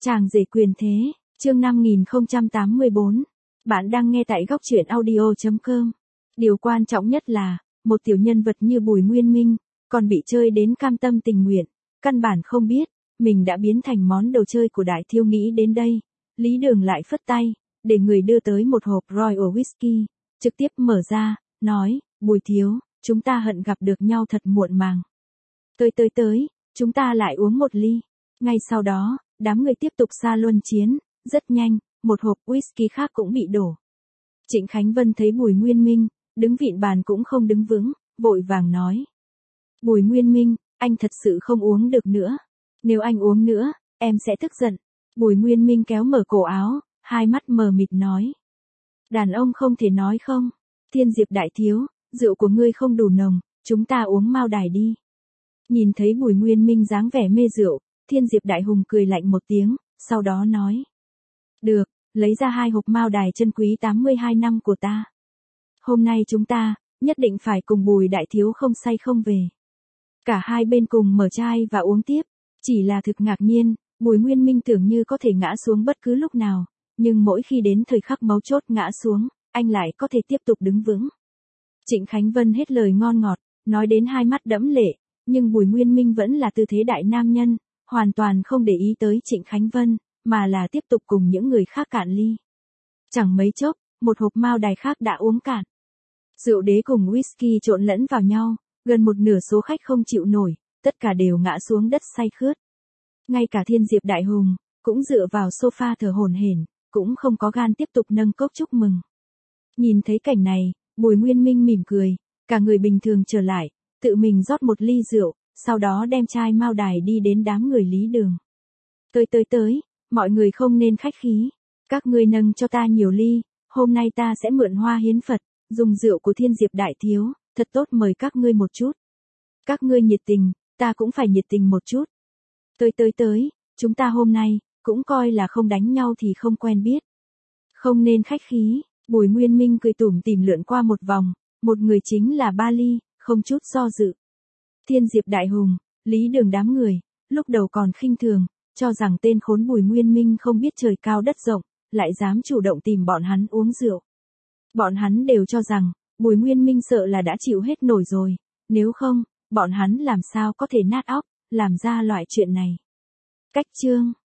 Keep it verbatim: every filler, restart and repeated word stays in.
Chàng rể quyền thế, chương năm nghìn không trăm tám mươi bốn. Bạn đang nghe tại góc truyện audio chấm com. Điều quan trọng nhất là, một tiểu nhân vật như Bùi Nguyên Minh, còn bị chơi đến cam tâm tình nguyện, căn bản không biết, mình đã biến thành món đồ chơi của đại thiếu. Nghĩ đến đây, Lý Đường lại phất tay, để người đưa tới một hộp Royal Whisky, trực tiếp mở ra, nói, Bùi thiếu, chúng ta hận gặp được nhau thật muộn màng. Tới tới tới, chúng ta lại uống một ly. Ngay sau đó, đám người tiếp tục xa luân chiến, rất nhanh, một hộp whisky khác cũng bị đổ. Trịnh Khánh Vân thấy Bùi Nguyên Minh, đứng vịn bàn cũng không đứng vững, vội vàng nói. Bùi Nguyên Minh, anh thật sự không uống được nữa. Nếu anh uống nữa, em sẽ tức giận. Bùi Nguyên Minh kéo mở cổ áo, hai mắt mờ mịt nói. Đàn ông không thể nói không. Thiên Diệp đại thiếu, rượu của ngươi không đủ nồng, chúng ta uống Mao Đài đi. Nhìn thấy Bùi Nguyên Minh dáng vẻ mê rượu, Thiên Diệp đại hùng cười lạnh một tiếng, sau đó nói. Được, lấy ra hai hộp Mao Đài chân quý tám mươi hai năm của ta. Hôm nay chúng ta, nhất định phải cùng Bùi đại thiếu không say không về. Cả hai bên cùng mở chai và uống tiếp, chỉ là thực ngạc nhiên, Bùi Nguyên Minh tưởng như có thể ngã xuống bất cứ lúc nào, nhưng mỗi khi đến thời khắc mấu chốt ngã xuống, anh lại có thể tiếp tục đứng vững. Trịnh Khánh Vân hết lời ngon ngọt, nói đến hai mắt đẫm lệ, nhưng Bùi Nguyên Minh vẫn là tư thế đại nam nhân, hoàn toàn không để ý tới Trịnh Khánh Vân, mà là tiếp tục cùng những người khác cạn ly. Chẳng mấy chốc, một hộp Mao Đài khác đã uống cạn. Rượu đế cùng whisky trộn lẫn vào nhau, gần một nửa số khách không chịu nổi, tất cả đều ngã xuống đất say khướt. Ngay cả Thiên Diệp đại hùng, cũng dựa vào sofa thở hổn hển, cũng không có gan tiếp tục nâng cốc chúc mừng. Nhìn thấy cảnh này, Bùi Nguyên Minh mỉm cười, cả người bình thường trở lại, tự mình rót một ly rượu, sau đó đem chai Mao Đài đi đến đám người Lý Đường. Tới tới tới, mọi người không nên khách khí, các ngươi nâng cho ta nhiều ly, hôm nay ta sẽ mượn hoa hiến Phật, dùng rượu của Thiên Diệp đại thiếu, thật tốt mời các ngươi một chút. Các ngươi nhiệt tình, ta cũng phải nhiệt tình một chút. Tới tới tới, chúng ta hôm nay, cũng coi là không đánh nhau thì không quen biết. Không nên khách khí, Bùi Nguyên Minh cười tủm tỉm lượn qua một vòng, một người chính là ba ly, không chút do dự. Thiên Diệp đại hùng, Lý Đường đám người, lúc đầu còn khinh thường, cho rằng tên khốn Bùi Nguyên Minh không biết trời cao đất rộng, lại dám chủ động tìm bọn hắn uống rượu. Bọn hắn đều cho rằng, Bùi Nguyên Minh sợ là đã chịu hết nổi rồi, nếu không, bọn hắn làm sao có thể nát óc, làm ra loại chuyện này. Cách chương